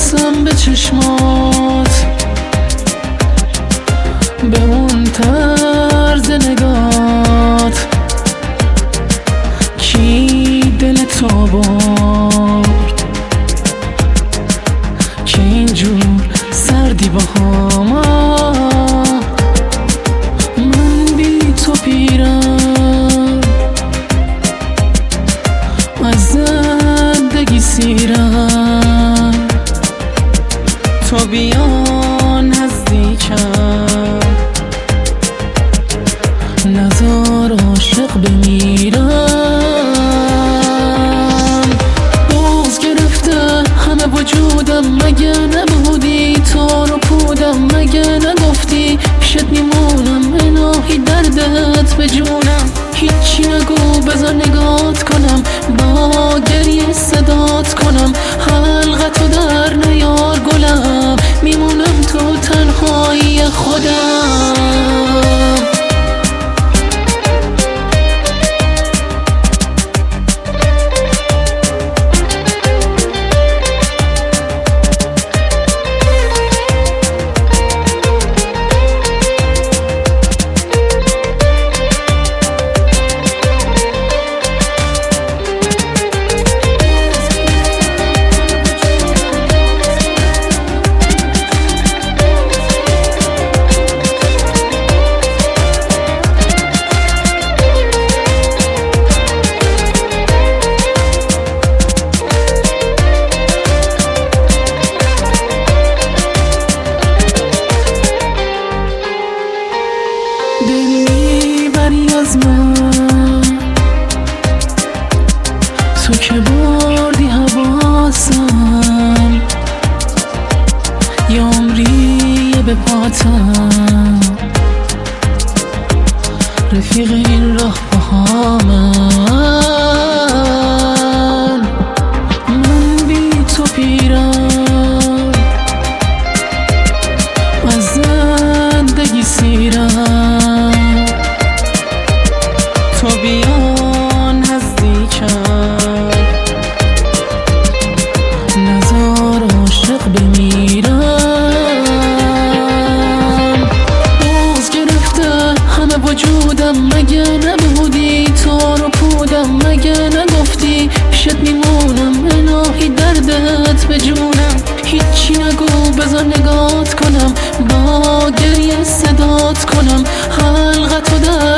برسم به چشمات، به اون طرز نگات. کی دل تو برد که اینجور سردی باهاما؟ من بی تو پیرم، از زندگی سیرم. تو بیا نزدیکم، نزار عاشق بمیرم. باز گرفته همه وجودم، مگه نبودی تو رو پودم؟ مگه نگفتی پیشت میمونم؟ الهی دردت به جونم. هیچی نگو بذار نگات کنم، با گریه صدات کنم. حلقتو در نیار گلم، میمونم تو تنهایی خودم. دل میبری از من، تو که بردی حواسم. یه عمریه به پاتم، رفیق این راه پاهامن. من بی تو پیرم، از زندگی سیرم. تو بیا نزدیکم، نزار عاشق بمیرم. باز گرفته همه وجودم، مگه نبودی تو رو پودم؟ مگه نگفتی پیشت میمونم؟ الهی دردت به جونم. هیچی نگو بذار نگات کنم، با گریه صدات کنم. حلقتو در